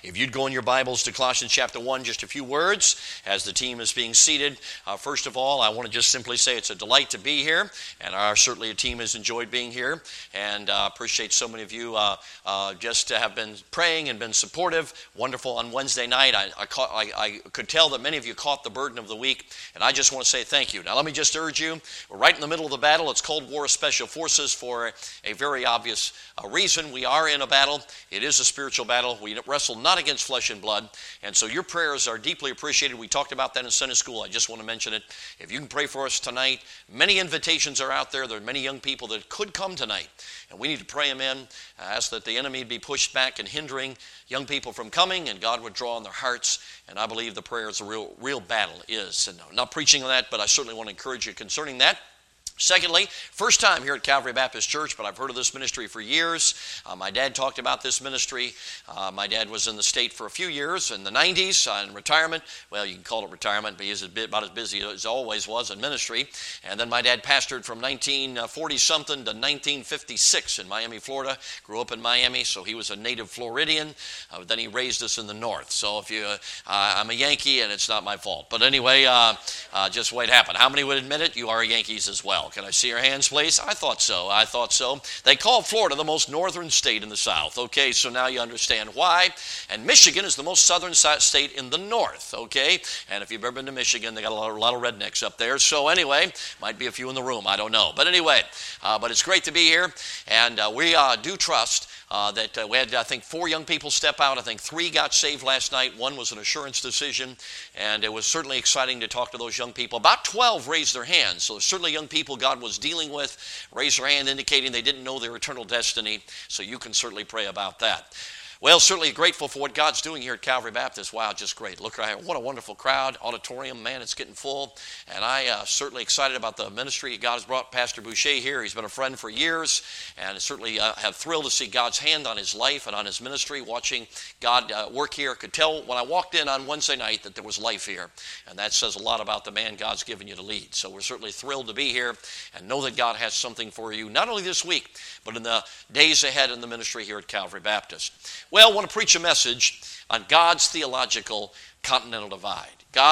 If you'd go in your Bibles to Colossians chapter 1, just a few words as the team is being seated. First of all, I want to just simply say it's a delight to be here, and certainly a team has enjoyed being here, and appreciate so many of you just have been praying and been supportive. Wonderful on Wednesday night. I could tell that many of you caught the burden of the week, and I just want to say thank you. Now let me just urge you, we're right in the middle of the battle. It's Cold War Special Forces for a very obvious reason. We are in a battle. It is a spiritual battle. We wrestle not against flesh and blood, and so your prayers are deeply appreciated. We talked about that in Sunday school. I just want to mention it. If you can pray for us tonight, many invitations are out there. There are many young people that could come tonight, and we need to pray them in. Ask that the enemy be pushed back and hindering young people from coming, and God would draw on their hearts. And I believe the prayer is a real battle is. And I'm not preaching on that, but I certainly want to encourage you concerning that. Secondly, first time here at Calvary Baptist Church, but I've heard of this ministry for years. My dad talked about this ministry. My dad was in the state for a few years in the 90s in retirement. Well, you can call it retirement, but he's about as busy as always was in ministry. And then my dad pastored from 1940-something to 1956 in Miami, Florida. Grew up in Miami, so he was a native Floridian. Then he raised us in the north. So if you, I'm a Yankee, and it's not my fault. But anyway, just what happened. How many would admit it? You are Yankees as well. Can I see your hands, please? I thought so. They call Florida the most northern state in the South. Okay, so now you understand why. And Michigan is the most southern state in the north. Okay, and if you've ever been to Michigan, they got a lot of rednecks up there. So anyway, might be a few in the room. I don't know. But anyway, but it's great to be here. And we do trust that we had, I think, 4 young people step out. I think 3 got saved last night. 1 was an assurance decision. And it was certainly exciting to talk to those young people. About 12 raised their hands. So certainly young people God was dealing with raised their hand, indicating they didn't know their eternal destiny. So you can certainly pray about that. Well, certainly grateful for what God's doing here at Calvary Baptist. Wow, just great. Look, what a wonderful crowd. Auditorium, man, it's getting full. And I certainly excited about the ministry. God has brought Pastor Boucher here. He's been a friend for years. And certainly have thrilled to see God's hand on his life and on his ministry, watching God work here. I could tell when I walked in on Wednesday night that there was life here. And that says a lot about the man God's given you to lead. So we're certainly thrilled to be here and know that God has something for you, not only this week, but in the days ahead in the ministry here at Calvary Baptist. Well, I want to preach a message on God's theological continental divide.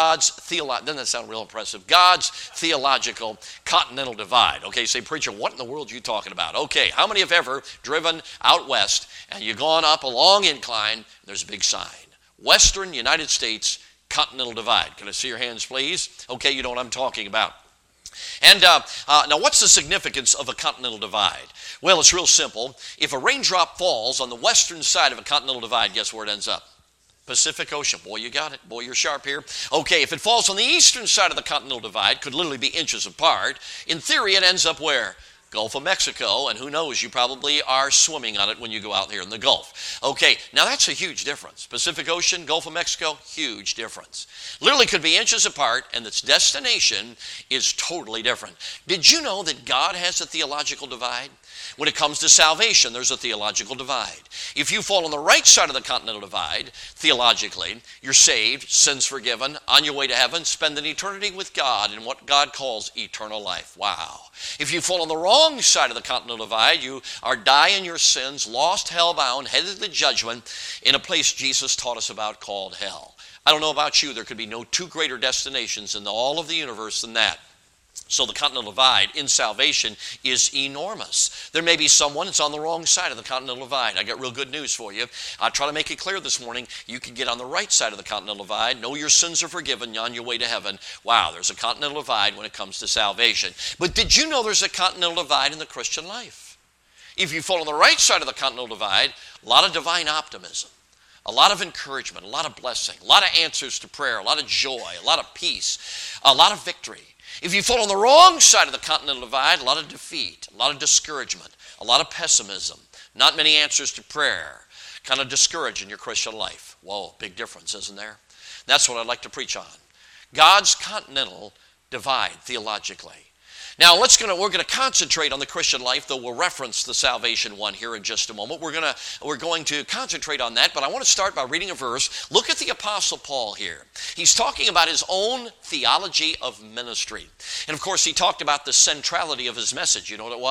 Doesn't that sound real impressive? God's theological continental divide. Okay, say, preacher, what in the world are you talking about? Okay, how many have ever driven out west and you've gone up a long incline, there's a big sign. Western United States continental divide. Can I see your hands, please? Okay, you know what I'm talking about. And now what's the significance of a continental divide? Well, it's real simple. If a raindrop falls on the western side of a continental divide, guess where it ends up? Pacific Ocean. Boy, you got it. Boy, you're sharp here. Okay, if it falls on the eastern side of the continental divide, could literally be inches apart. In theory, it ends up where? Gulf of Mexico, and who knows, you probably are swimming on it when you go out here in the Gulf. Okay, now that's a huge difference. Pacific Ocean, Gulf of Mexico, huge difference. Literally could be inches apart, and its destination is totally different. Did you know that God has a theological divide? When it comes to salvation, there's a theological divide. If you fall on the right side of the continental divide, theologically, you're saved, sins forgiven, on your way to heaven, spend an eternity with God in what God calls eternal life. Wow. If you fall on the wrong side of the continental divide, you are dying your sins, lost, hell-bound, headed to judgment in a place Jesus taught us about called hell. I don't know about you, there could be no 2 greater destinations in all of the universe than that. So the continental divide in salvation is enormous. There may be someone that's on the wrong side of the continental divide. I got real good news for you. I'll try to make it clear this morning. You can get on the right side of the continental divide, know your sins are forgiven, on your way to heaven. Wow, there's a continental divide when it comes to salvation. But did you know there's a continental divide in the Christian life? If you fall on the right side of the continental divide, a lot of divine optimism, a lot of encouragement, a lot of blessing, a lot of answers to prayer, a lot of joy, a lot of peace, a lot of victory. If you fall on the wrong side of the continental divide, a lot of defeat, a lot of discouragement, a lot of pessimism, not many answers to prayer, kind of discouraged in your Christian life. Whoa, big difference, isn't there? That's what I'd like to preach on. God's continental divide theologically. Now, we're going to concentrate on the Christian life, though we'll reference the salvation one here in just a moment. We're going to concentrate on that, but I want to start by reading a verse. Look at the Apostle Paul here. He's talking about his own theology of ministry. And of course, he talked about the centrality of his message. You know what it was?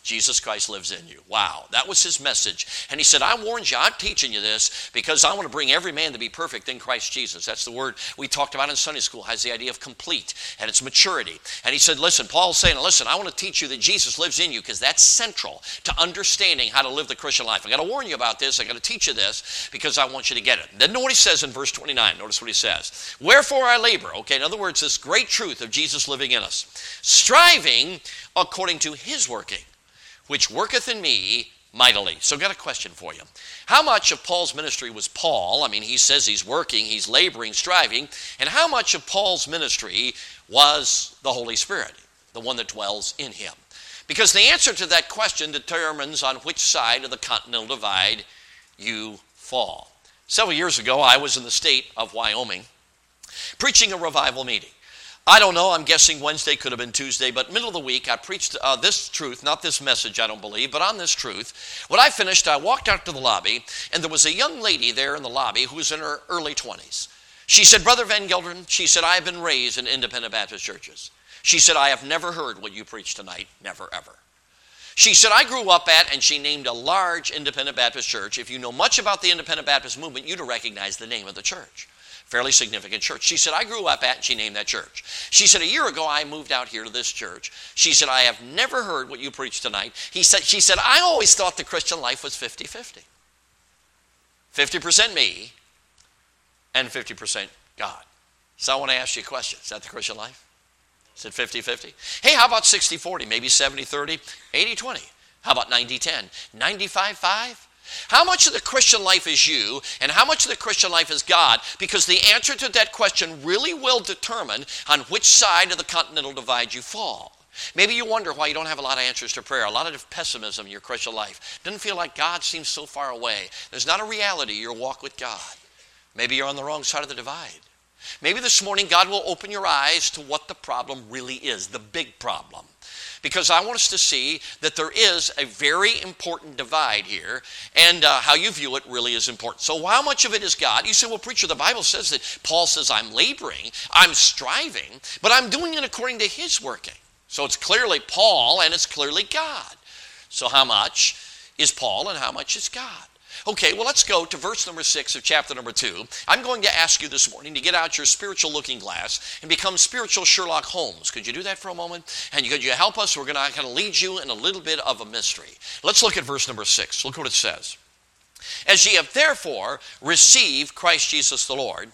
Jesus Christ lives in you. Wow, that was his message. And he said, I warned you, I'm teaching you this because I want to bring every man to be perfect in Christ Jesus. That's the word we talked about in Sunday school, has the idea of complete and its maturity. And he said, listen, Paul's saying, listen, I want to teach you that Jesus lives in you because that's central to understanding how to live the Christian life. I got to warn you about this. I got to teach you this because I want you to get it. Then know what he says in verse 29. Notice what he says. Wherefore I labor. Okay, in other words, this great truth of Jesus living in us. Striving according to his working, which worketh in me mightily. So I've got a question for you. How much of Paul's ministry was Paul? I mean, he says he's working, he's laboring, striving. And how much of Paul's ministry was the Holy Spirit, the one that dwells in him? Because the answer to that question determines on which side of the continental divide you fall. Several years ago, I was in the state of Wyoming preaching a revival meeting. I don't know, I'm guessing Wednesday, could have been Tuesday, but middle of the week, I preached this truth, not this message, I don't believe, but on this truth. When I finished, I walked out to the lobby, and there was a young lady there in the lobby who was in her early 20s. She said, Brother Van Gelderen, she said, I have been raised in independent Baptist churches. She said, I have never heard what you preached tonight, never, ever. She said, I grew up at, and she named a large independent Baptist church. If you know much about the independent Baptist movement, you'd recognize the name of the church. Fairly significant church. She said, I grew up at, and she named that church. She said, a year ago, I moved out here to this church. She said, I have never heard what you preached tonight. She said, I always thought the Christian life was 50-50. 50% me and 50% God. So I want to ask you a question. Is that the Christian life? Is it 50-50? Hey, how about 60-40? Maybe 70-30? 80-20? How about 90-10? 95-5? How much of the Christian life is you, and how much of the Christian life is God? Because the answer to that question really will determine on which side of the continental divide you fall. Maybe you wonder why you don't have a lot of answers to prayer, a lot of pessimism in your Christian life. Doesn't feel like God seems so far away. There's not a reality in your walk with God. Maybe you're on the wrong side of the divide. Maybe this morning God will open your eyes to what the problem really is, the big problem. Because I want us to see that there is a very important divide here, and how you view it really is important. So how much of it is God? You say, well, preacher, the Bible says that Paul says I'm laboring, I'm striving, but I'm doing it according to his working. So it's clearly Paul and it's clearly God. So how much is Paul and how much is God? Okay, well, let's go to verse number 6 of chapter number 2. I'm going to ask you this morning to get out your spiritual looking glass and become spiritual Sherlock Holmes. Could you do that for a moment? And could you help us? We're going to kind of lead you in a little bit of a mystery. Let's look at verse number 6. Look what it says. As ye have therefore received Christ Jesus the Lord,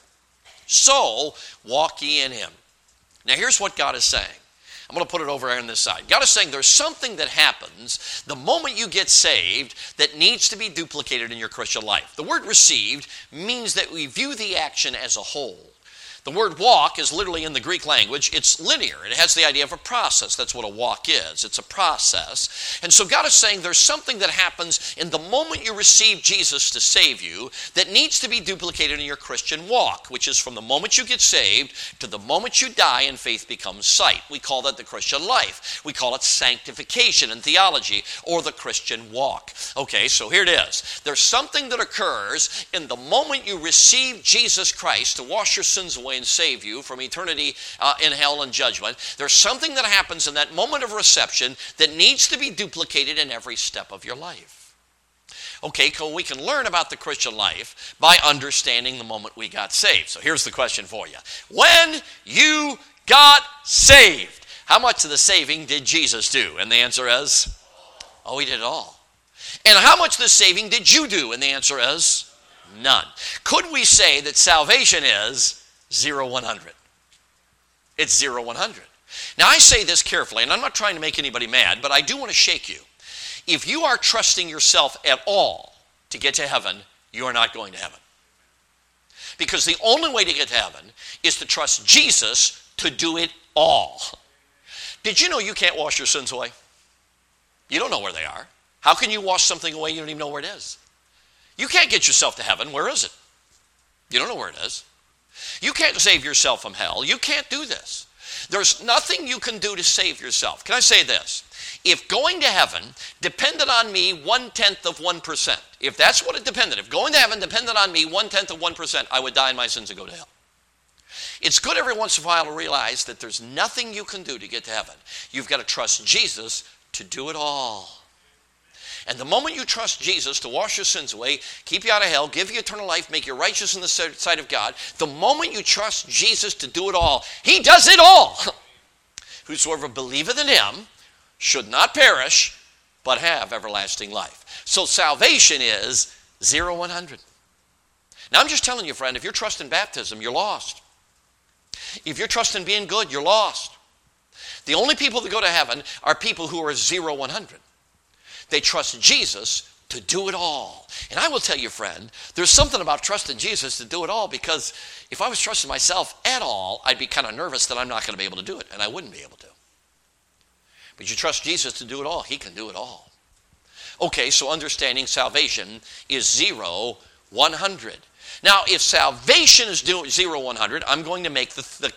so walk ye in him. Now here's what God is saying. I'm going to put it over here on this side. God is saying there's something that happens the moment you get saved that needs to be duplicated in your Christian life. The word received means that we view the action as a whole. The word walk is literally in the Greek language, it's linear. It has the idea of a process. That's what a walk is. It's a process. And so God is saying there's something that happens in the moment you receive Jesus to save you that needs to be duplicated in your Christian walk, which is from the moment you get saved to the moment you die and faith becomes sight. We call that the Christian life. We call it sanctification in theology, or the Christian walk. Okay, so here it is. There's something that occurs in the moment you receive Jesus Christ to wash your sins away and save you from eternity in hell and judgment. There's something that happens in that moment of reception that needs to be duplicated in every step of your life. Okay, so we can learn about the Christian life by understanding the moment we got saved. So here's the question for you. When you got saved, how much of the saving did Jesus do? And the answer is, oh, he did it all. And how much of the saving did you do? And the answer is, none. Could we say that salvation is 0-100? It's 0-100. Now I say this carefully, and I'm not trying to make anybody mad, but I do want to shake you. If you are trusting yourself at all to get to heaven, you are not going to heaven. Because the only way to get to heaven is to trust Jesus to do it all. Did you know you can't wash your sins away? You don't know where they are. How can you wash something away you don't even know where it is? You can't get yourself to heaven. Where is it? You don't know where it is. You can't save yourself from hell. You can't do this. There's nothing you can do to save yourself. Can I say this? If going to heaven depended on me 0.1%, if that's what it depended, if going to heaven depended on me 0.1%, I would die in my sins and go to hell. It's good every once in a while to realize that there's nothing you can do to get to heaven. You've got to trust Jesus to do it all. And the moment you trust Jesus to wash your sins away, keep you out of hell, give you eternal life, make you righteous in the sight of God, the moment you trust Jesus to do it all, he does it all. Whosoever believeth in him should not perish, but have everlasting life. So salvation is 0-100. Now I'm just telling you, friend, if you're trusting baptism, you're lost. If you're trusting being good, you're lost. The only people that go to heaven are people who are 0-100. They trust Jesus to do it all. And I will tell you, friend, there's something about trusting Jesus to do it all, because if I was trusting myself at all, I'd be kind of nervous that I'm not going to be able to do it, and I wouldn't be able to. But you trust Jesus to do it all, he can do it all. Okay, so understanding salvation is 0-100. Now, if salvation is 0-100, I'm going to make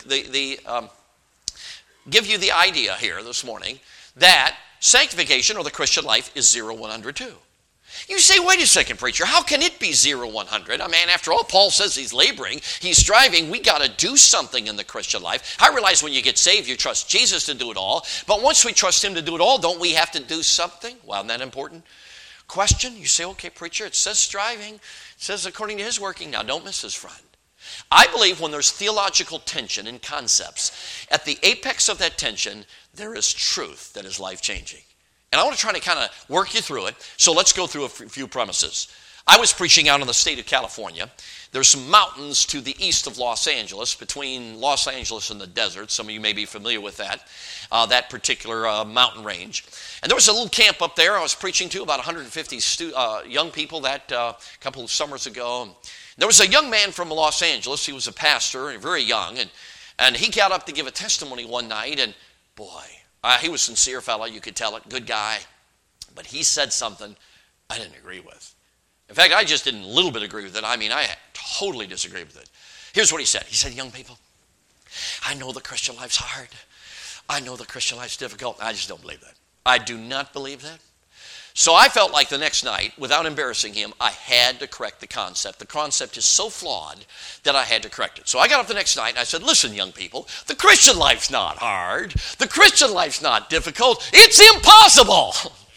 give you the idea here this morning that sanctification or the Christian life is 0-100 too. You say, wait a second, preacher, how can it be 0-100? I mean, after all, Paul says he's laboring, he's striving. We got to do something in the Christian life. I realize when you get saved, you trust Jesus to do it all. But once we trust him to do it all, don't we have to do something? Well, isn't that important? Question, you say, okay, preacher, it says striving. It says according to his working. Now, don't miss this, friend. I believe when there's theological tension in concepts, at the apex of that tension, there is truth that is life-changing. And I want to try to kind of work you through it. So let's go through a few premises. I was preaching out in the state of California. There's some mountains to the east of Los Angeles, between Los Angeles and the desert. Some of you may be familiar with that particular mountain range. And there was a little camp up there I was preaching to, about 150 young people that couple of summers ago. There was a young man from Los Angeles. He was a pastor, and very young, and he got up to give a testimony one night, and boy, he was a sincere fellow, you could tell it, good guy. But he said something I didn't agree with. In fact, I just didn't a little bit agree with it. I mean, I totally disagree with it. Here's what he said. He said, young people, I know the Christian life's hard. I know the Christian life's difficult. I just don't believe that. I do not believe that. So I felt like the next night, without embarrassing him, I had to correct the concept. The concept is so flawed that I had to correct it. So I got up the next night and I said, listen, young people, the Christian life's not hard. The Christian life's not difficult. It's impossible.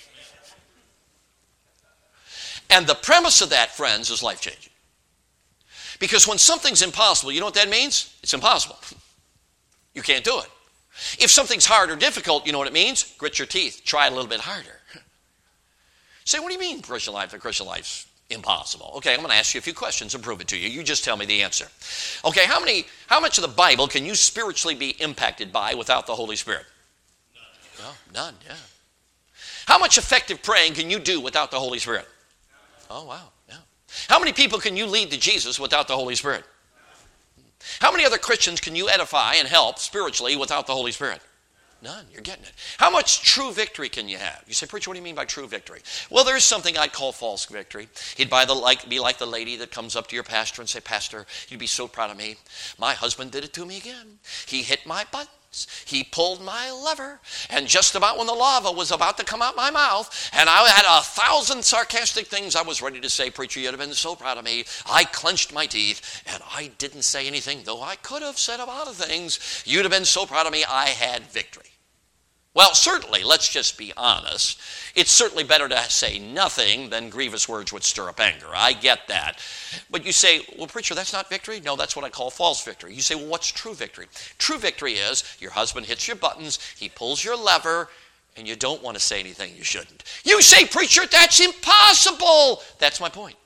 And the premise of that, friends, is life-changing. Because when something's impossible, you know what that means? It's impossible. You can't do it. If something's hard or difficult, you know what it means? Grit your teeth. Try it a little bit harder. Say, what do you mean Christian life? The Christian life's impossible. Okay, I'm going to ask you a few questions and prove it to you. You just tell me the answer. Okay, how much of the Bible can you spiritually be impacted by without the Holy Spirit? None. No, none, yeah. How much effective praying can you do without the Holy Spirit? Oh, wow, yeah. How many people can you lead to Jesus without the Holy Spirit? How many other Christians can you edify and help spiritually without the Holy Spirit? None. You're getting it. How much true victory can you have? You say, preacher, what do you mean by true victory? Well, there's something I'd call false victory. He'd be like the lady that comes up to your pastor and say, Pastor, you'd be so proud of me. My husband did it to me again. He hit my buttons. He pulled my lever. And just about when the lava was about to come out my mouth, and I had 1,000 sarcastic things I was ready to say, preacher, you'd have been so proud of me. I clenched my teeth, and I didn't say anything, though I could have said a lot of things. You'd have been so proud of me. I had victory. Well, certainly, let's just be honest. It's certainly better to say nothing than grievous words would stir up anger. I get that. But you say, well, preacher, that's not victory? No, that's what I call false victory. You say, well, what's true victory? True victory is your husband hits your buttons, he pulls your lever, and you don't want to say anything you shouldn't. You say, preacher, that's impossible. That's my point.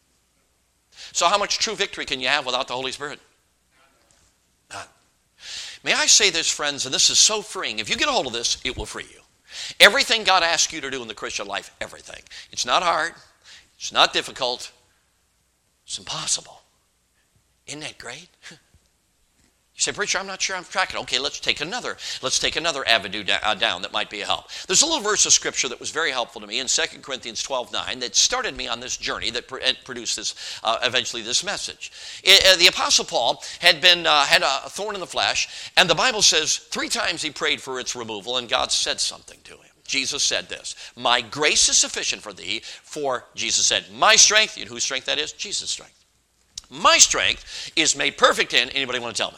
So how much true victory can you have without the Holy Spirit? None. May I say this, friends, and this is so freeing. If you get a hold of this, it will free you. Everything God asks you to do in the Christian life, everything. It's not hard. It's not difficult. It's impossible. Isn't that great? You say, preacher, I'm not sure I'm tracking. Okay, let's take another avenue down that might be a help. There's a little verse of Scripture that was very helpful to me in 2 Corinthians 12:9 that started me on this journey that produced this, eventually this message. The Apostle Paul had a thorn in the flesh, and the Bible says 3 times he prayed for its removal, and God said something to him. Jesus said this, my grace is sufficient for thee, for Jesus said, my strength, you know whose strength that is? Jesus' strength. My strength is made perfect in, anybody want to tell me?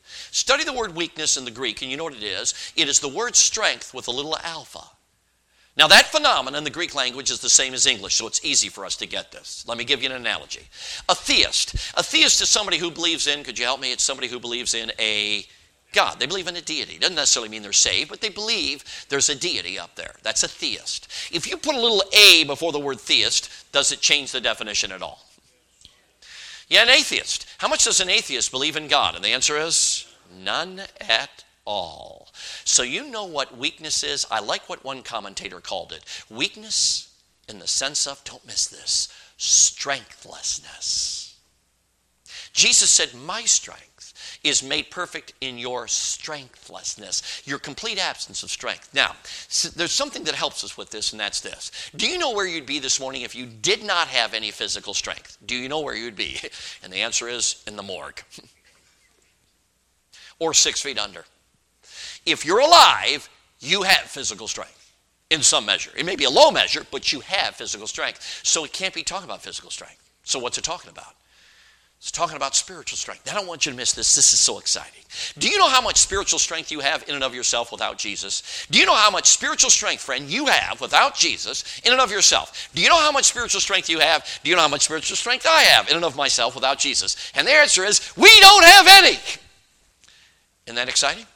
Study the word weakness in the Greek, and you know what it is. It is the word strength with a little alpha. Now that phenomenon in the Greek language is the same as English, so it's easy for us to get this. Let me give you an analogy. A theist. A theist is somebody who believes in, could you help me? It's somebody who believes in a God. They believe in a deity. Doesn't necessarily mean they're saved, but they believe there's a deity up there. That's a theist. If you put a little a before the word theist, does it change the definition at all? Yeah, an atheist. How much does an atheist believe in God? And the answer is none at all. So you know what weakness is? I like what one commentator called it. Weakness in the sense of, don't miss this, strengthlessness. Jesus said, my strength is made perfect in your strengthlessness, your complete absence of strength. Now, there's something that helps us with this, and that's this. Do you know where you'd be this morning if you did not have any physical strength? Do you know where you'd be? And the answer is in the morgue. Or 6 feet under. If you're alive, you have physical strength in some measure. It may be a low measure, but you have physical strength. So it can't be talking about physical strength. So what's it talking about? It's talking about spiritual strength. I don't want you to miss this. This is so exciting. Do you know how much spiritual strength you have in and of yourself without Jesus? Do you know how much spiritual strength, friend, you have without Jesus in and of yourself? Do you know how much spiritual strength you have? Do you know how much spiritual strength I have in and of myself without Jesus? And the answer is, we don't have any. Isn't that exciting?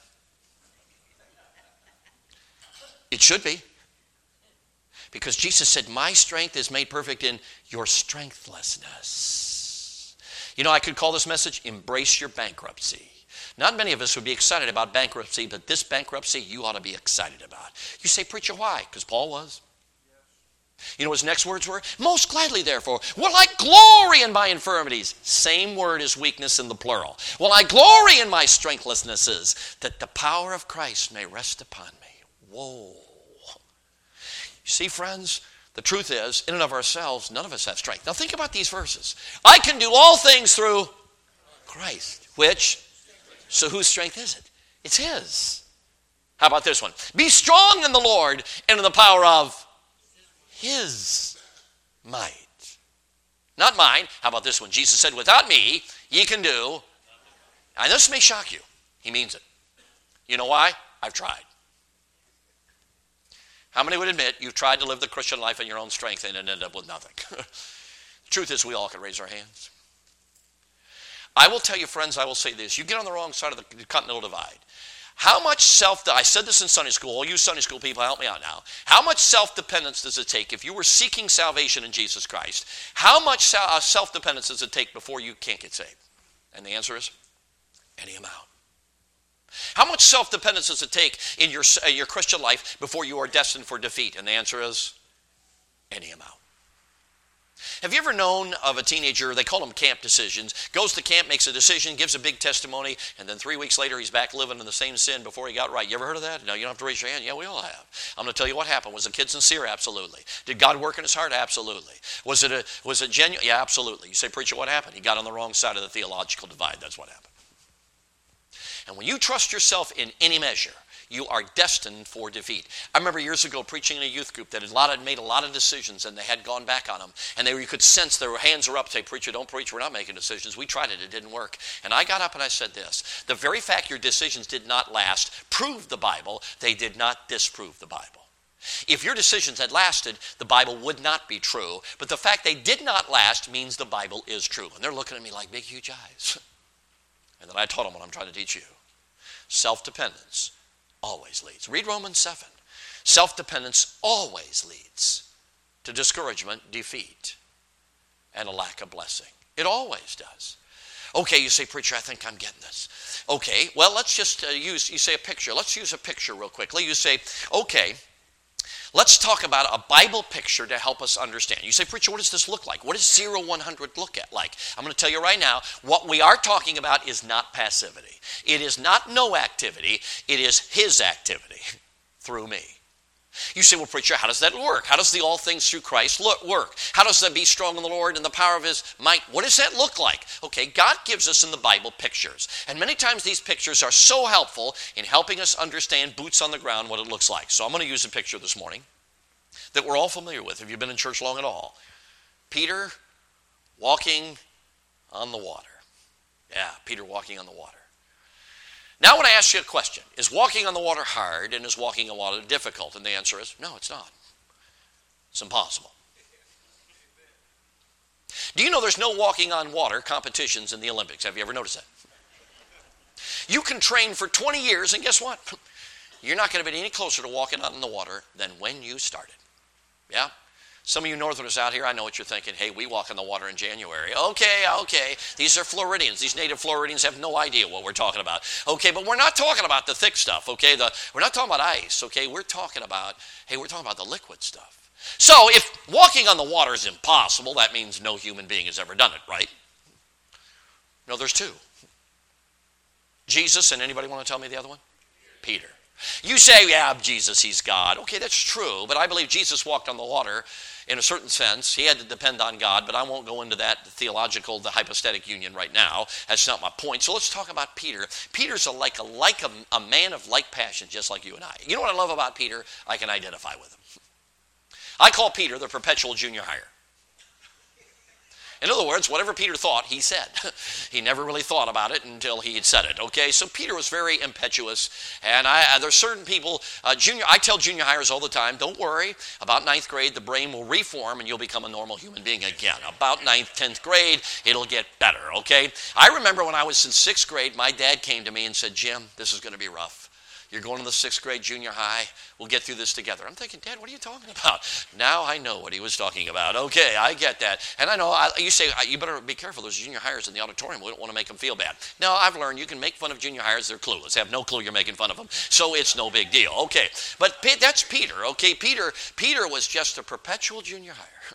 It should be. Because Jesus said, my strength is made perfect in your strengthlessness. You know, I could call this message, Embrace Your Bankruptcy. Not many of us would be excited about bankruptcy, but this bankruptcy you ought to be excited about. You say, preacher, why? Because Paul was. You know what his next words were? Most gladly, therefore, will I glory in my infirmities. Same word as weakness in the plural. Will I glory in my strengthlessnesses, that the power of Christ may rest upon me. Whoa. You see, friends, the truth is, in and of ourselves, none of us have strength. Now think about these verses. I can do all things through Christ, which, so whose strength is it? It's his. How about this one? Be strong in the Lord and in the power of his might. Not mine. How about this one? Jesus said, without me, ye can do. Now this may shock you. He means it. You know why? I've tried. How many would admit you've tried to live the Christian life in your own strength and ended up with nothing? The truth is we all can raise our hands. I will tell you, friends, I will say this. You get on the wrong side of the continental divide. How much I said this in Sunday school. All you Sunday school people, help me out now. How much self-dependence does it take if you were seeking salvation in Jesus Christ? How much self-dependence does it take before you can't get saved? And the answer is any amount. How much self-dependence does it take in your Christian life before you are destined for defeat? And the answer is any amount. Have you ever known of a teenager, they call them camp decisions, goes to camp, makes a decision, gives a big testimony, and then 3 weeks later he's back living in the same sin before he got right? You ever heard of that? No, you don't have to raise your hand. Yeah, we all have. I'm going to tell you what happened. Was the kid sincere? Absolutely. Did God work in his heart? Absolutely. Was it genuine? Yeah, absolutely. You say, preacher, what happened? He got on the wrong side of the theological divide. That's what happened. And when you trust yourself in any measure, you are destined for defeat. I remember years ago preaching in a youth group that had made a lot of decisions and they had gone back on them. And you could sense their hands were up, say, preacher, don't preach, we're not making decisions. We tried it, it didn't work. And I got up and I said this, the very fact your decisions did not last proved the Bible, they did not disprove the Bible. If your decisions had lasted, the Bible would not be true. But the fact they did not last means the Bible is true. And they're looking at me like big, huge eyes. And then I taught them what I'm trying to teach you. Self-dependence always leads. Read Romans 7. Self-dependence always leads to discouragement, defeat, and a lack of blessing. It always does. Okay, you say, preacher, I think I'm getting this. Okay, well, let's just you say a picture. Let's use a picture real quickly. You say, okay, let's talk about a Bible picture to help us understand. You say, preacher, what does this look like? What does 0-100 look at like? I'm going to tell you right now, what we are talking about is not passivity. It is not no activity. It is his activity through me. You say, well, preacher, how does that work? How does the all things through Christ work? How does that be strong in the Lord and the power of his might? What does that look like? Okay, God gives us in the Bible pictures. And many times these pictures are so helpful in helping us understand boots on the ground what it looks like. So I'm going to use a picture this morning that we're all familiar with if you've been in church long at all. Peter walking on the water. Yeah, Peter walking on the water. Now I want to ask you a question. Is walking on the water hard and is walking on water difficult? And the answer is no, it's not. It's impossible. Do you know there's no walking on water competitions in the Olympics? Have you ever noticed that? You can train for 20 years, and guess what? You're not going to be any closer to walking out in the water than when you started. Yeah? Some of you Northerners out here, I know what you're thinking. Hey, we walk in the water in January. Okay. These are Floridians. These native Floridians have no idea what we're talking about. Okay, but we're not talking about the thick stuff, okay? We're not talking about ice, okay? We're talking about the liquid stuff. So if walking on the water is impossible, that means no human being has ever done it, right? No, there's two. Jesus, and anybody want to tell me the other one? Peter. You say, yeah, Jesus, he's God. Okay, that's true, but I believe Jesus walked on the water in a certain sense. He had to depend on God, but I won't go into that theological, the hypostatic union right now. That's not my point. So let's talk about Peter. Peter's a man of like passion, just like you and I. You know what I love about Peter? I can identify with him. I call Peter the perpetual junior hire. In other words, whatever Peter thought, he said. He never really thought about it until he had said it, okay? So Peter was very impetuous, and there's certain people, I tell junior hires all the time, don't worry, about 9th grade, the brain will reform and you'll become a normal human being again. About 9th, 10th grade, it'll get better, okay? I remember when I was in 6th grade, my dad came to me and said, Jim, this is going to be rough. You're going to the 6th grade junior high. We'll get through this together. I'm thinking, Dad, what are you talking about? Now I know what he was talking about. Okay, I get that. And I know, you say, you better be careful. There's junior hires in the auditorium. We don't want to make them feel bad. No, I've learned you can make fun of junior hires. They're clueless. They have no clue you're making fun of them. So it's no big deal. Okay, but that's Peter. Okay, Peter was just a perpetual junior hire.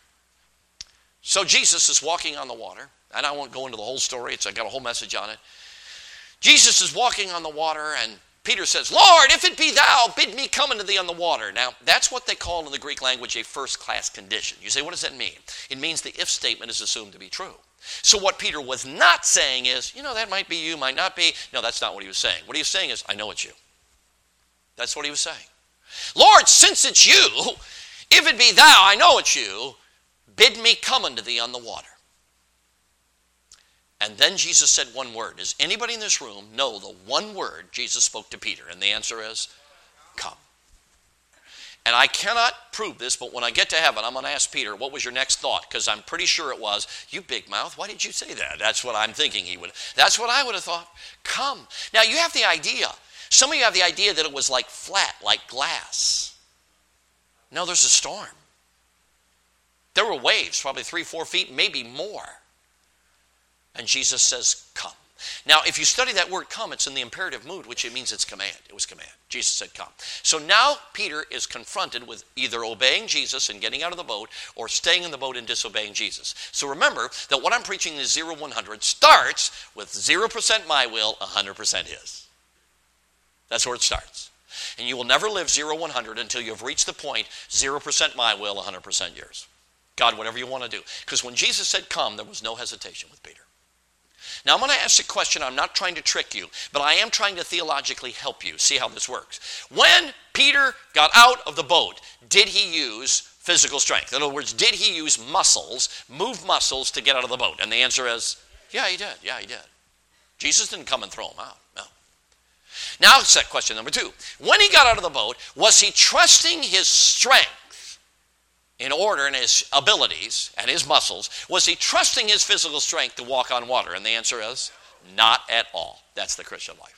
So Jesus is walking on the water. And I won't go into the whole story. I got a whole message on it. Jesus is walking on the water, and Peter says, Lord, if it be thou, bid me come unto thee on the water. Now, that's what they call in the Greek language a first-class condition. You say, what does that mean? It means the if statement is assumed to be true. So what Peter was not saying is, that might be you, might not be. No, that's not what he was saying. What he was saying is, I know it's you. That's what he was saying. Lord, since it's you, if it be thou, I know it's you, bid me come unto thee on the water. And then Jesus said one word. Does anybody in this room know the one word Jesus spoke to Peter? And the answer is, come. And I cannot prove this, but when I get to heaven, I'm going to ask Peter, what was your next thought? Because I'm pretty sure it was, you big mouth, why did you say that? That's what I'm thinking he would. That's what I would have thought. Come. Now, you have the idea. Some of you have the idea that it was like flat, like glass. No, there's a storm. There were waves, probably 3-4 feet, maybe more. And Jesus says, come. Now, if you study that word come, it's in the imperative mood, which it means it's command. It was command. Jesus said, come. So now Peter is confronted with either obeying Jesus and getting out of the boat or staying in the boat and disobeying Jesus. So remember that what I'm preaching is 0-100 starts with 0% my will, 100% his. That's where it starts. And you will never live 0-100 until you have reached the point 0% my will, 100% yours. God, whatever you want to do. Because when Jesus said come, there was no hesitation with Peter. Now, I'm going to ask a question. I'm not trying to trick you, but I am trying to theologically help you see how this works. When Peter got out of the boat, did he use physical strength? In other words, did he use move muscles to get out of the boat? And the answer is, yeah, he did. Yeah, he did. Jesus didn't come and throw him out. No. Now, set question number 2. When he got out of the boat, was he trusting his strength in order and his abilities and his muscles? Was he trusting his physical strength to walk on water? And the answer is not at all. That's the Christian life.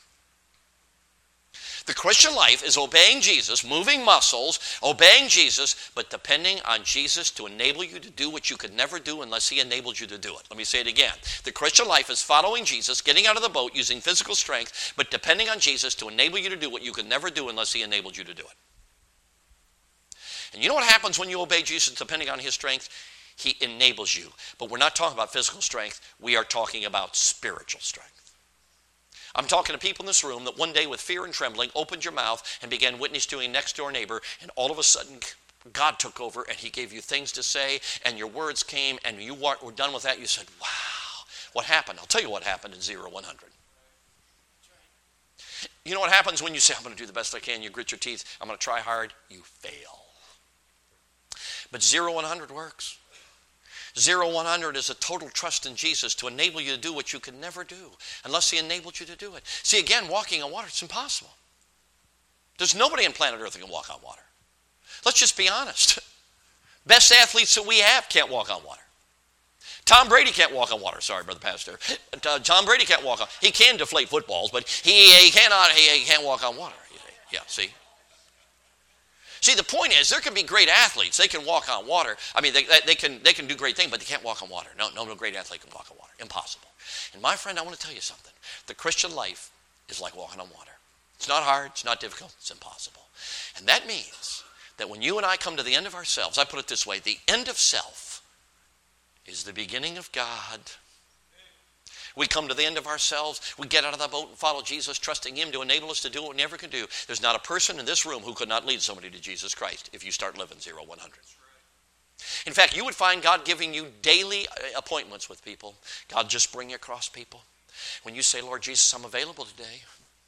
The Christian life is obeying Jesus, moving muscles, obeying Jesus, but depending on Jesus to enable you to do what you could never do unless he enabled you to do it. Let me say it again. The Christian life is following Jesus, getting out of the boat, using physical strength, but depending on Jesus to enable you to do what you could never do unless he enabled you to do it. And you know what happens when you obey Jesus depending on his strength? He enables you. But we're not talking about physical strength. We are talking about spiritual strength. I'm talking to people in this room that one day with fear and trembling opened your mouth and began witnessing to a next door neighbor, and all of a sudden God took over and he gave you things to say and your words came and you were done with that. You said, wow, what happened? I'll tell you what happened in 0-100. You know what happens when you say, I'm going to do the best I can, you grit your teeth, I'm going to try hard, you fail. But 0-100 works. 0-100 is a total trust in Jesus to enable you to do what you could never do unless he enabled you to do it. See, again, walking on water, it's impossible. There's nobody on planet Earth that can walk on water. Let's just be honest. Best athletes that we have can't walk on water. Tom Brady can't walk on water. Sorry, Brother Pastor. Tom Brady can't walk on. He can deflate footballs, but he can't walk on water. Yeah, see? See, the point is, there can be great athletes. They can walk on water. I mean, they can do great things, but they can't walk on water. No great athlete can walk on water. Impossible. And my friend, I want to tell you something. The Christian life is like walking on water. It's not hard. It's not difficult. It's impossible. And that means that when you and I come to the end of ourselves, I put it this way, the end of self is the beginning of God. We come to the end of ourselves. We get out of the boat and follow Jesus, trusting him to enable us to do what we never can do. There's not a person in this room who could not lead somebody to Jesus Christ if you start living 0-100. In fact, you would find God giving you daily appointments with people. God just bring you across people. When you say, Lord Jesus, I'm available today.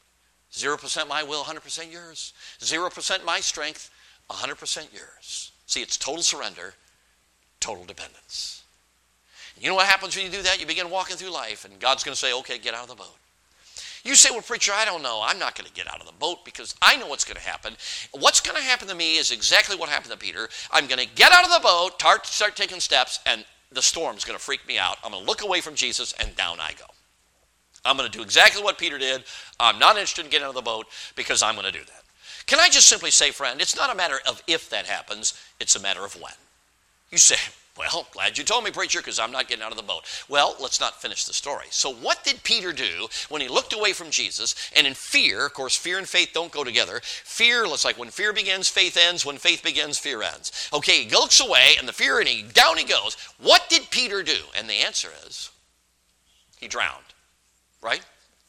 0% my will, 100% yours. 0% my strength, 100% yours. See, it's total surrender, total dependence. You know what happens when you do that? You begin walking through life, and God's going to say, okay, get out of the boat. You say, well, preacher, I don't know. I'm not going to get out of the boat because I know what's going to happen. What's going to happen to me is exactly what happened to Peter. I'm going to get out of the boat, start taking steps, and the storm's going to freak me out. I'm going to look away from Jesus, and down I go. I'm going to do exactly what Peter did. I'm not interested in getting out of the boat because I'm going to do that. Can I just simply say, friend, it's not a matter of if that happens. It's a matter of when. You say, well, glad you told me, preacher, because I'm not getting out of the boat. Well, let's not finish the story. So what did Peter do when he looked away from Jesus? And in fear, of course, fear and faith don't go together. Fear, it's like when fear begins, faith ends. When faith begins, fear ends. Okay, he looks away, and the fear, and down he goes. What did Peter do? And the answer is, he drowned. Right?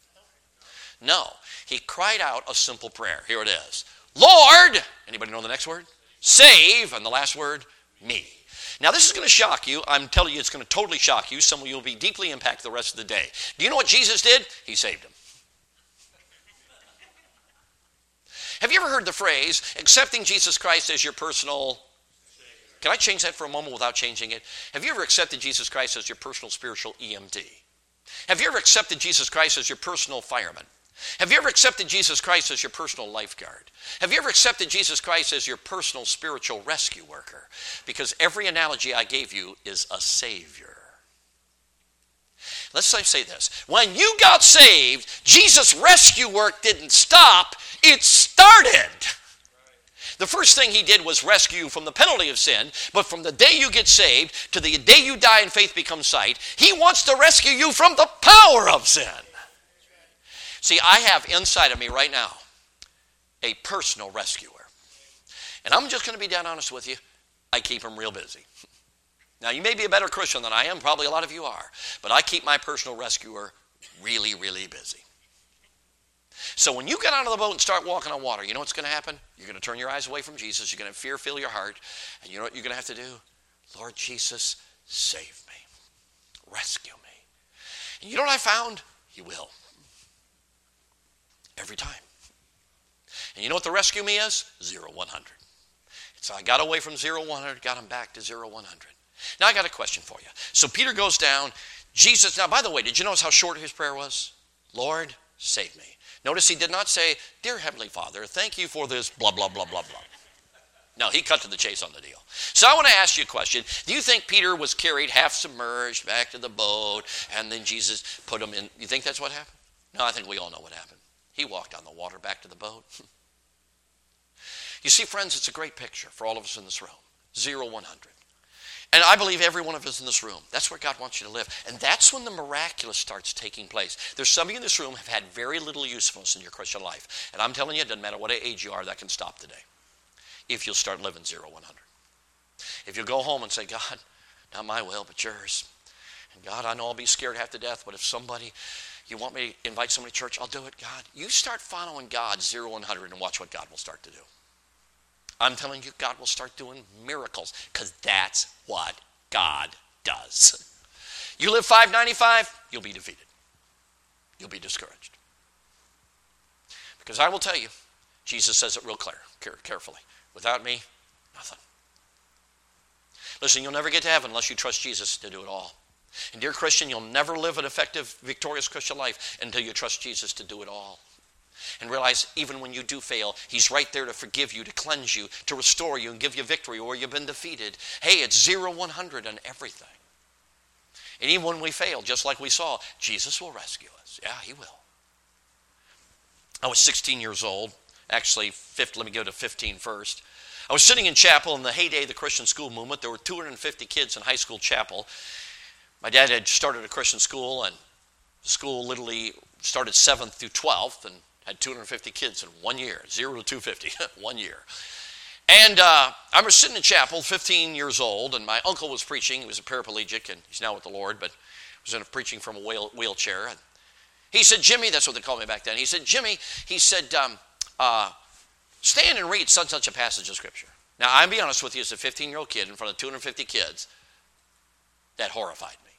No. He cried out a simple prayer. Here it is. Lord, anybody know the next word? Save, and the last word, me. Now, this is going to shock you. I'm telling you, it's going to totally shock you. Some of you will be deeply impacted the rest of the day. Do you know what Jesus did? He saved him. Have you ever heard the phrase, accepting Jesus Christ as your personal... Can I change that for a moment without changing it? Have you ever accepted Jesus Christ as your personal spiritual EMT? Have you ever accepted Jesus Christ as your personal fireman? Have you ever accepted Jesus Christ as your personal lifeguard? Have you ever accepted Jesus Christ as your personal spiritual rescue worker? Because every analogy I gave you is a savior. Let's say this. When you got saved, Jesus' rescue work didn't stop, it started. The first thing he did was rescue you from the penalty of sin, but from the day you get saved to the day you die and faith becomes sight, he wants to rescue you from the power of sin. See, I have inside of me right now a personal rescuer. And I'm just going to be dead honest with you. I keep him real busy. Now, you may be a better Christian than I am. Probably a lot of you are. But I keep my personal rescuer really, really busy. So when you get out of the boat and start walking on water, you know what's going to happen? You're going to turn your eyes away from Jesus. You're going to have fear fill your heart. And you know what you're going to have to do? Lord Jesus, save me. Rescue me. And you know what I found? He will. Every time. And you know what the rescue me is? 0-100. So I got away from 0-100, got him back to 0-100. Now I got a question for you. So Peter goes down. Jesus, now by the way, did you notice how short his prayer was? Lord, save me. Notice he did not say, Dear Heavenly Father, thank you for this blah, blah, blah, blah, blah. No, he cut to the chase on the deal. So I want to ask you a question. Do you think Peter was carried half submerged back to the boat and then Jesus put him in? You think that's what happened? No, I think we all know what happened. He walked on the water back to the boat. You see, friends, it's a great picture for all of us in this room. 0-100. And I believe every one of us in this room, that's where God wants you to live. And that's when the miraculous starts taking place. There's some of you in this room have had very little usefulness in your Christian life. And I'm telling you, it doesn't matter what age you are, that can stop today. If you'll start living 0-100. If you'll go home and say, God, not my will, but yours. And God, I know I'll be scared half to death, but if somebody... You want me to invite somebody to church? I'll do it, God. You start following God 0-100 and watch what God will start to do. I'm telling you, God will start doing miracles because that's what God does. You live 595, you'll be defeated. You'll be discouraged. Because I will tell you, Jesus says it real clear, carefully. Without me, nothing. Listen, you'll never get to heaven unless you trust Jesus to do it all. And dear Christian, you'll never live an effective, victorious Christian life until you trust Jesus to do it all. And realize even when you do fail, he's right there to forgive you, to cleanse you, to restore you and give you victory or you've been defeated. Hey, it's 0-100 on everything. And even when we fail, just like we saw, Jesus will rescue us. Yeah, he will. I was 16 years old. Actually, let me go to 15 first. I was sitting in chapel in the heyday of the Christian school movement. There were 250 kids in high school chapel. My dad had started a Christian school, and the school literally started 7th through 12th and had 250 kids in 1 year, 0 to 250, 1 year. And I was sitting in chapel, 15 years old, and my uncle was preaching. He was a paraplegic, and he's now with the Lord, but was preaching from a wheelchair. And he said, Jimmy, that's what they called me back then. He said, Jimmy, he said, stand and read such a passage of Scripture. Now, I'll be honest with you, as a 15-year-old kid in front of 250 kids, that horrified me.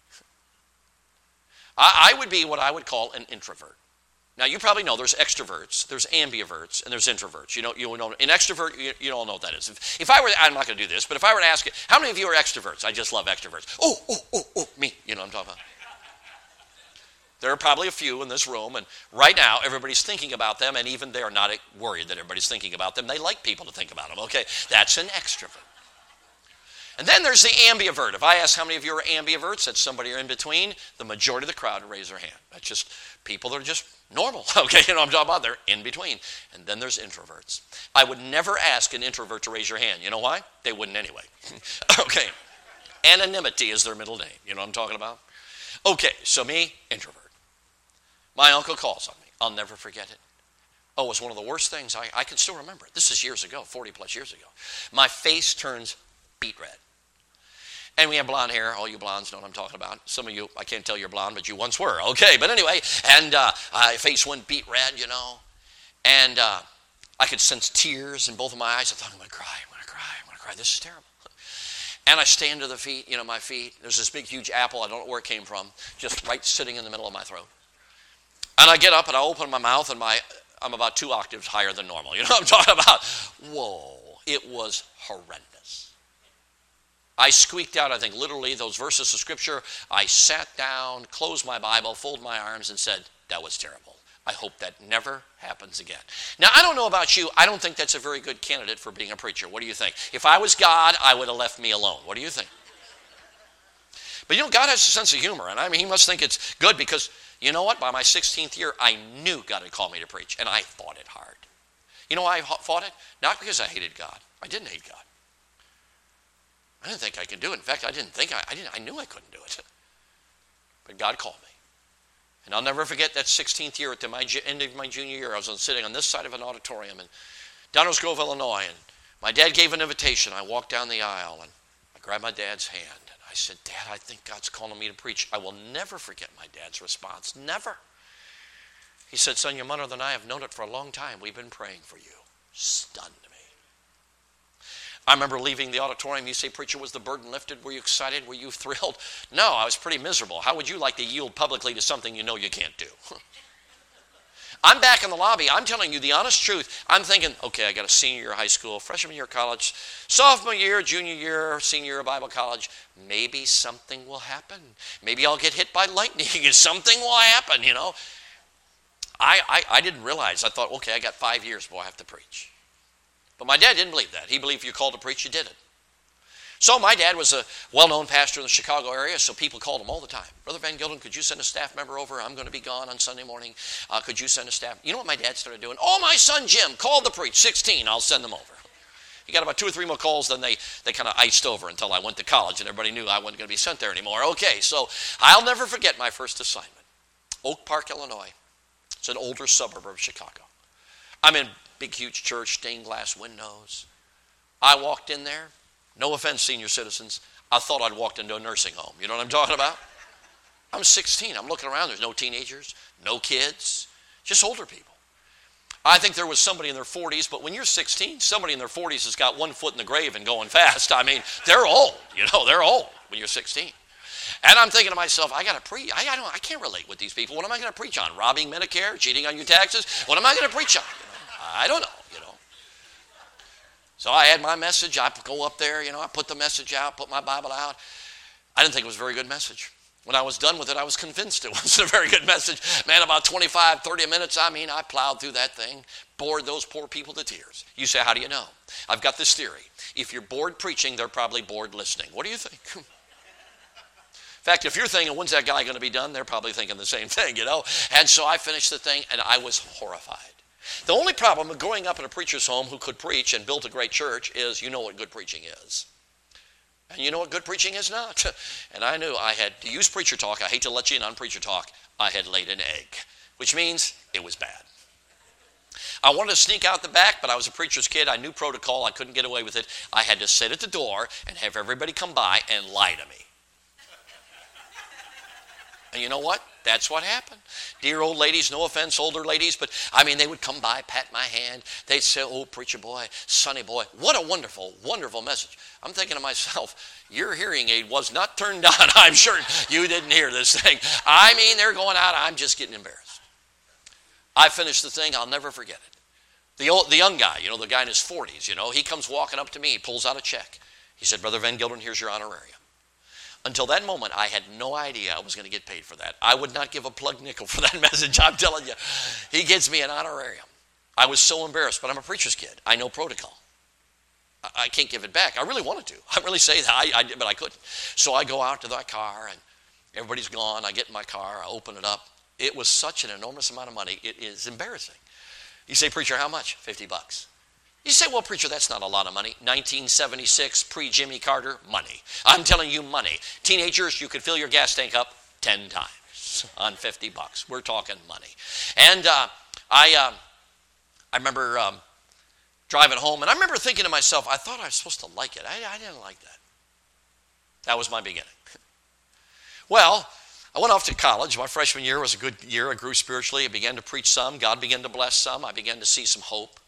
I would be what I would call an introvert. Now, you probably know there's extroverts, there's ambiverts, and there's introverts. You know, an extrovert, you all know what that is. If I were, I'm not going to do this, but if I were to ask you, how many of you are extroverts? I just love extroverts. Oh, me. You know what I'm talking about? There are probably a few in this room, and right now everybody's thinking about them, and even they're not worried that everybody's thinking about them. They like people to think about them, okay? That's an extrovert. And then there's the ambivert. If I ask how many of you are ambiverts, that's somebody in between, the majority of the crowd would raise their hand. That's just people that are just normal, okay? You know what I'm talking about? They're in between. And then there's introverts. I would never ask an introvert to raise your hand. You know why? They wouldn't anyway. Okay. Anonymity is their middle name. You know what I'm talking about? Okay, so me, introvert. My uncle calls on me. I'll never forget it. Oh, it was one of the worst things. I can still remember it. This is years ago, 40 plus years ago. My face turns beet red. And we have blonde hair. All you blondes know what I'm talking about. Some of you, I can't tell you're blonde, but you once were. Okay, but anyway, and my face went beet red, you know. And I could sense tears in both of my eyes. I thought, I'm going to cry. This is terrible. And I stand to the feet, my feet. There's this big, huge apple. I don't know where it came from. Just right sitting in the middle of my throat. And I get up and I open my mouth and I'm about 2 octaves higher than normal. You know what I'm talking about? Whoa, it was horrendous. I squeaked out, I think, literally those verses of Scripture. I sat down, closed my Bible, folded my arms, and said, that was terrible. I hope that never happens again. Now, I don't know about you. I don't think that's a very good candidate for being a preacher. What do you think? If I was God, I would have left me alone. What do you think? But God has a sense of humor, and he must think it's good because, you know what? By my 16th year, I knew God had called me to preach, and I fought it hard. You know why I fought it? Not because I hated God. I didn't hate God. I didn't think I could do it. In fact, I knew I couldn't do it. But God called me. And I'll never forget that 16th year at the end of my junior year. I was sitting on this side of an auditorium in Downers Grove, Illinois, and my dad gave an invitation. I walked down the aisle, and I grabbed my dad's hand. I said, Dad, I think God's calling me to preach. I will never forget my dad's response. Never. He said, son, your mother and I have known it for a long time. We've been praying for you. Stunned me. I remember leaving the auditorium. You say, preacher, was the burden lifted? Were you excited? Were you thrilled? No, I was pretty miserable. How would you like to yield publicly to something you know you can't do? I'm back in the lobby. I'm telling you the honest truth. I'm thinking, okay, I got a senior year of high school, freshman year of college, sophomore year, junior year, senior year of Bible college. Maybe something will happen. Maybe I'll get hit by lightning and something will happen, I didn't realize. I thought, okay, I got 5 years before I have to preach. But my dad didn't believe that. He believed if you're called to preach, you did it. So my dad was a well-known pastor in the Chicago area, so people called him all the time. Brother Van Gilden, could you send a staff member over? I'm going to be gone on Sunday morning. Could you send a staff? You know what my dad started doing? Oh, my son Jim called to preach. 16, I'll send them over. He got about 2 or 3 more calls, then they kind of iced over until I went to college, and everybody knew I wasn't going to be sent there anymore. Okay, so I'll never forget my first assignment. Oak Park, Illinois. It's an older suburb of Chicago. I'm in big, huge church, stained glass windows. I walked in there. No offense, senior citizens. I thought I'd walked into a nursing home. You know what I'm talking about? I'm 16. I'm looking around. There's no teenagers, no kids, just older people. I think there was somebody in their 40s, but when you're 16, somebody in their 40s has got 1 foot in the grave and going fast. They're old. They're old when you're 16. And I'm thinking to myself, I got to preach. I can't relate with these people. What am I going to preach on? Robbing Medicare? Cheating on your taxes? What am I going to preach on? I don't know, So I had my message. I go up there, I put the message out, put my Bible out. I didn't think it was a very good message. When I was done with it, I was convinced it wasn't a very good message. Man, about 25, 30 minutes, I plowed through that thing, bored those poor people to tears. You say, how do you know? I've got this theory. If you're bored preaching, they're probably bored listening. What do you think? In fact, if you're thinking, when's that guy going to be done? They're probably thinking the same thing, And so I finished the thing, and I was horrified. The only problem with growing up in a preacher's home who could preach and built a great church is you know what good preaching is. And you know what good preaching is not. And I knew I had to use preacher talk. I hate to let you in on preacher talk. I had laid an egg, which means it was bad. I wanted to sneak out the back, but I was a preacher's kid. I knew protocol. I couldn't get away with it. I had to sit at the door and have everybody come by and lie to me. And you know what? That's what happened. Dear old ladies, no offense, older ladies, but they would come by, pat my hand. They'd say, oh, preacher boy, sonny boy, what a wonderful, wonderful message. I'm thinking to myself, your hearing aid was not turned on. I'm sure you didn't hear this thing. They're going out. I'm just getting embarrassed. I finished the thing. I'll never forget it. The young guy, the guy in his 40s, he comes walking up to me, pulls out a check. He said, Brother Van Gilderen, here's your honorarium. Until that moment, I had no idea I was going to get paid for that. I would not give a plug nickel for that message, I'm telling you. He gives me an honorarium. I was so embarrassed, but I'm a preacher's kid. I know protocol. I can't give it back. I really wanted to. I really say that, but I couldn't. So I go out to that car, and everybody's gone. I get in my car. I open it up. It was such an enormous amount of money. It is embarrassing. You say, preacher, how much? $50. You say, well, preacher, that's not a lot of money. 1976, pre-Jimmy Carter, money. I'm telling you, money. Teenagers, you could fill your gas tank up 10 times on $50. We're talking money. And I remember driving home, and I remember thinking to myself, I thought I was supposed to like it. I didn't like that. That was my beginning. Well, I went off to college. My freshman year was a good year. I grew spiritually. I began to preach some. God began to bless some. I began to see some hope.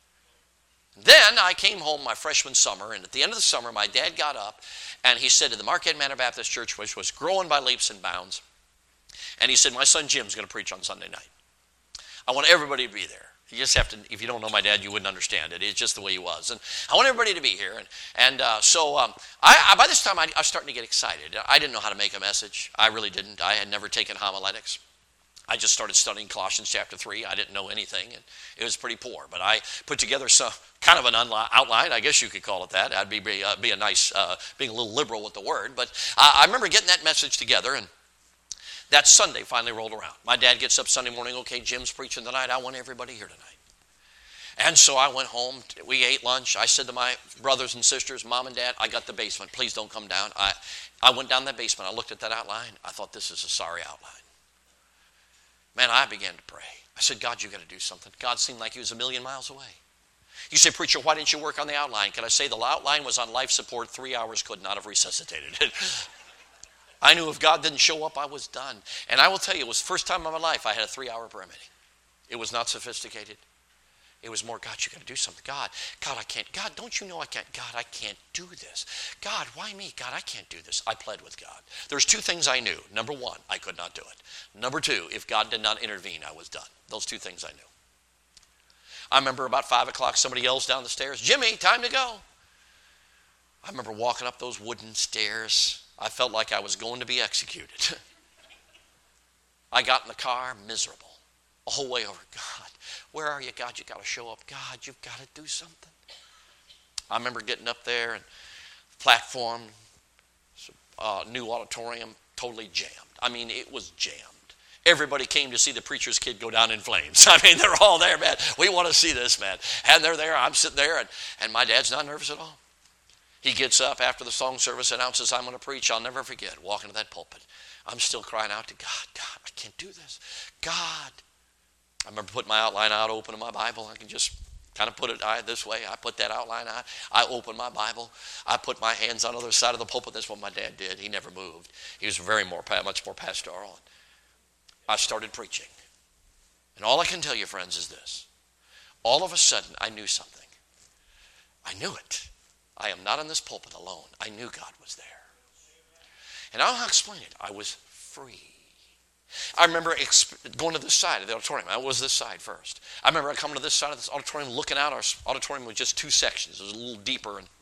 Then I came home my freshman summer, and at the end of the summer, my dad got up, and he said to the Marquette Manor Baptist Church, which was growing by leaps and bounds, and he said, my son Jim's going to preach on Sunday night. I want everybody to be there. You just have to, if you don't know my dad, you wouldn't understand it. It's just the way he was. And I want everybody to be here. So by this time, I was starting to get excited. I didn't know how to make a message. I really didn't. I had never taken homiletics. I just started studying Colossians chapter 3. I didn't know anything, and it was pretty poor. But I put together some kind of an outline, I guess you could call it that. That'd be a nice, being a little liberal with the word. But I remember getting that message together, and that Sunday finally rolled around. My dad gets up Sunday morning, okay, Jim's preaching tonight. I want everybody here tonight. And so I went home. We ate lunch. I said to my brothers and sisters, Mom and Dad, I got the basement. Please don't come down. I went down that basement. I looked at that outline. I thought, this is a sorry outline. Man, I began to pray. I said, God, you got to do something. God seemed like he was a million miles away. You say, preacher, why didn't you work on the outline? Can I say the outline was on life support? 3 hours could not have resuscitated it. I knew if God didn't show up, I was done. And I will tell you, it was the first time in my life I had a 3-hour prayer meeting. It was not sophisticated. It was more, God, you got to do something. God, I can't. God, don't you know I can't? God, I can't do this. God, why me? God, I can't do this. I pled with God. There's 2 things I knew. Number 1, I could not do it. Number 2, if God did not intervene, I was done. Those 2 things I knew. I remember about 5 o'clock, somebody yells down the stairs, Jimmy, time to go. I remember walking up those wooden stairs. I felt like I was going to be executed. I got in the car, miserable. The whole way over, God, where are you? God, you got to show up. God, you've got to do something. I remember getting up there and platform, new auditorium, totally jammed. It was jammed. Everybody came to see the preacher's kid go down in flames. They're all there, man. We want to see this, man. And they're there. I'm sitting there, and my dad's not nervous at all. He gets up after the song service, announces, I'm going to preach. I'll never forget walking to that pulpit. I'm still crying out to God, God, I can't do this. God. I remember putting my outline out, opening my Bible. I can just kind of put it this way. I put that outline out. I opened my Bible. I put my hands on the other side of the pulpit. That's what my dad did. He never moved. He was much more pastoral. I started preaching. And all I can tell you, friends, is this. All of a sudden, I knew something. I knew it. I am not in this pulpit alone. I knew God was there. And I'll explain it. I was free. I remember going to this side of the auditorium. I was this side first. I remember coming to this side of this auditorium, looking out. Our auditorium was just 2 sections. It was a little deeper, and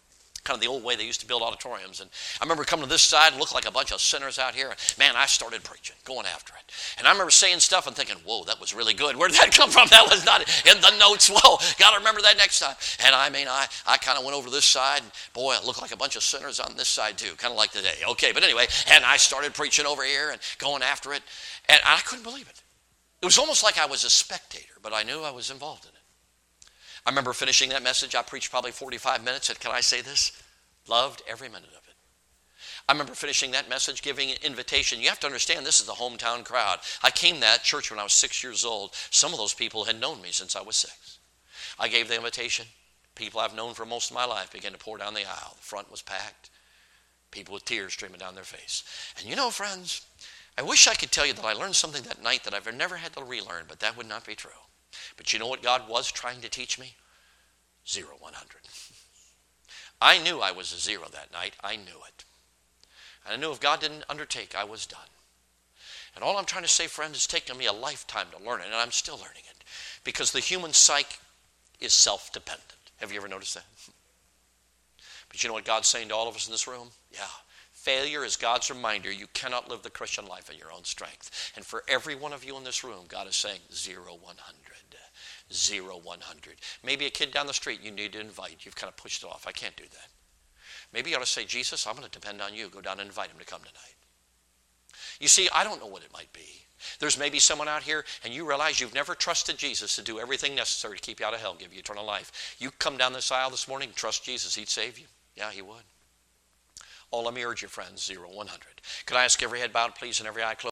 kind of the old way they used to build auditoriums. And I remember coming to this side and looked like a bunch of sinners out here. Man, I started preaching, going after it. And I remember saying stuff and thinking, whoa, that was really good. Where did that come from? That was not in the notes. Whoa, got to remember that next time. And I kind of went over this side. And boy, it looked like a bunch of sinners on this side too, kind of like today. Okay, but anyway, and I started preaching over here and going after it. And I couldn't believe it. It was almost like I was a spectator, but I knew I was involved in it. I remember finishing that message. I preached probably 45 minutes, and can I say this? Loved every minute of it. I remember finishing that message, giving an invitation. You have to understand, this is the hometown crowd. I came to that church when I was 6 years old. Some of those people had known me since I was 6. I gave the invitation. People I've known for most of my life began to pour down the aisle. The front was packed. People with tears streaming down their face. And you know, friends, I wish I could tell you that I learned something that night that I've never had to relearn, but that would not be true. But you know what God was trying to teach me? 0, 100. I knew I was a 0 that night. I knew it. And I knew if God didn't undertake, I was done. And all I'm trying to say, friend, it's taken me a lifetime to learn it, and I'm still learning it. Because the human psyche is self-dependent. Have you ever noticed that? But you know what God's saying to all of us in this room? Yeah. Failure is God's reminder you cannot live the Christian life in your own strength. And for every one of you in this room, God is saying 0, 100. 0, 100. Maybe a kid down the street you need to invite. You've kind of pushed it off. I can't do that. Maybe you ought to say, Jesus, I'm going to depend on you. Go down and invite him to come tonight. You see, I don't know what it might be. There's maybe someone out here and you realize you've never trusted Jesus to do everything necessary to keep you out of hell, give you eternal life. You come down this aisle this morning and trust Jesus. He'd save you. Yeah, he would. Oh, let me urge you, friends, 0, 100. Could I ask every head bowed, please, and every eye closed?